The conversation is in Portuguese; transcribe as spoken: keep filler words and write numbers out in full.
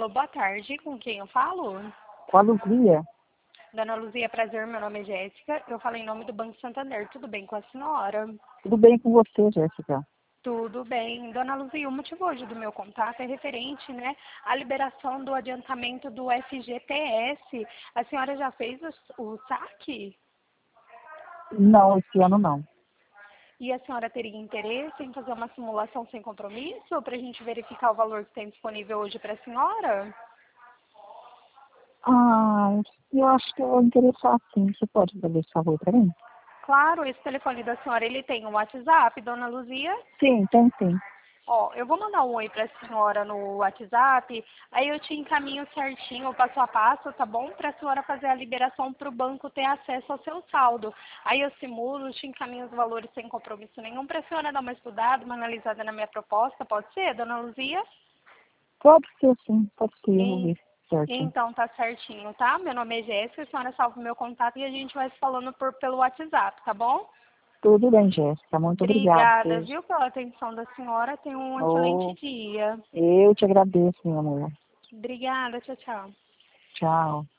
Alô, boa tarde. Com quem eu falo? Com a Luzia? Dona Luzia, prazer. Meu nome é Jéssica. Eu falo em nome do Banco Santander. Tudo bem com a senhora? Tudo bem com você, Jéssica? Tudo bem. Dona Luzia, o motivo hoje do meu contato é referente, né, à liberação do adiantamento do F G T S. A senhora já fez o, o saque? Não, esse ano não. E a senhora teria interesse em fazer uma simulação sem compromisso para a gente verificar o valor que tem disponível hoje para a senhora? Ah, eu acho que eu vou interessar sim. Você pode fazer esse favor para mim? Claro, esse telefone da senhora, ele tem o WhatsApp, Dona Luzia? Sim, tem sim. Ó, eu vou mandar um oi para a senhora no WhatsApp, aí eu te encaminho certinho, passo a passo, tá bom? Para a senhora fazer a liberação para o banco ter acesso ao seu saldo. Aí eu simulo, te encaminho os valores sem compromisso nenhum, para a senhora dar uma estudada, uma analisada na minha proposta, pode ser, Dona Luzia? Pode ser sim, pode ser, eu vou E- ver certinho. Então tá certinho, tá? Meu nome é Jéssica, a senhora salva o meu contato e a gente vai se falando por, pelo WhatsApp, tá bom? Tudo bem, Jéssica. Muito obrigado. Obrigada, Beijo. viu, pela atenção da senhora. Tenha um excelente Oh, dia. eu te agradeço, meu amor. Obrigada, tchau, tchau. Tchau.